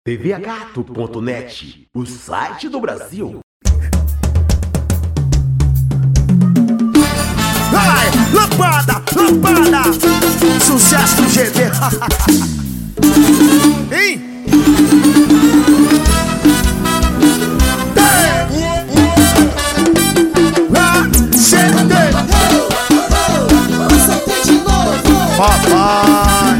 tvagato.net, o site do Brasil. Vai, lampada, lampada, sucesso do GT. Hein? Papai,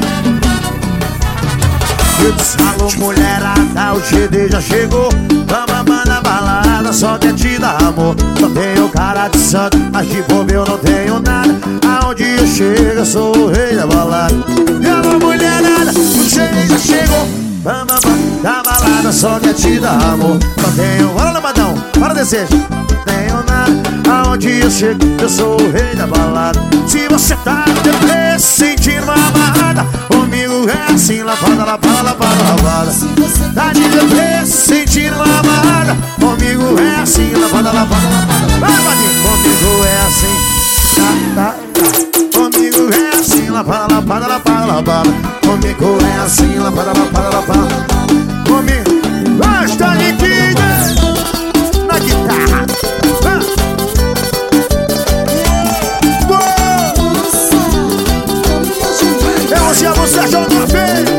eu te falo, mulherada, o GD já chegou. Vamos na balada, só quer te dar amor. Só tenho cara de santo, mas de bobo eu não tenho nada. Aonde eu chego, eu sou o rei da balada. Alô, mulherada, o GD já chegou. Vamos na balada, só quer te dar amor. Só tenho, bora lambadão, bora desejo. Tenho nada, aonde eu chego, eu sou o rei da balada. Se você tá deprê, sentindo uma amarrada, comigo é assim, lavada, lavada, lavada, lavada. Se você tá de deprê, sentindo uma amarrada, comigo é assim, lavada, lavada, lavada. Vai, Vadinho, comigo é assim, tá. Comigo é assim, lavada, lavada, lavada, lavada. Comigo é assim, lavada, lavada, lavada. Comigo, basta liquidez na guitarra. Você joga bem.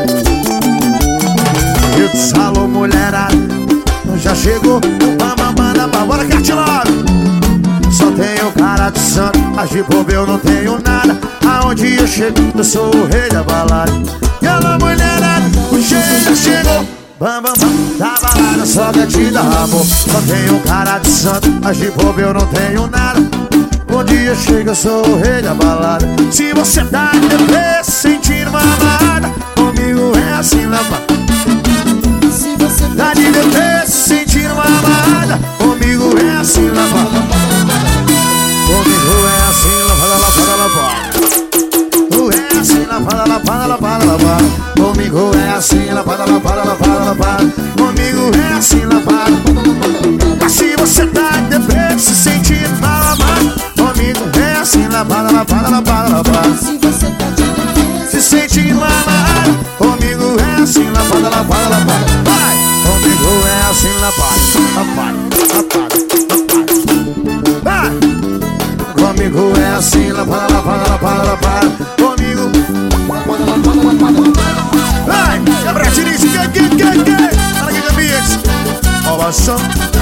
Eu te falo, mulherada, já chegou. Bora, Cartilado. Só tenho cara de santo, mas de bobo eu não tenho nada. Aonde eu chego, eu sou o rei da balada. E ela, mulherada, o jeito já chegou. Da balada, só quer te dar amor. Só tenho cara de santo, mas de bobo eu não tenho nada. Onde eu chego, eu sou o rei da balada. Se você tá de deprê, sentindo uma amada, comigo é assim, lavada. Se você tá de deprê, sentindo uma amada, comigo é assim, lavada. Comigo é assim, lavada, lavada, lavada. É assim, lavada, lavada, lavada, lavada. Comigo é assim, lavada, lavada, lavada, lavada. Comigo é assim, lavada. Mas se você tá de deprê, se sentindo uma amada, comigo é assim, lavada, lavada, lavada, lavada. Se você tá de se sente amada, comigo é assim, lavada, lavada, lavada. Vai! Comigo é assim, lavada, lavada, lavada. Vai! Comigo é assim, lavada, lavada, lavada, lavada. Comigo, lavada, lavada, lavada. Vai! Quebra-tirice, que? Para que caminhos? Ovação.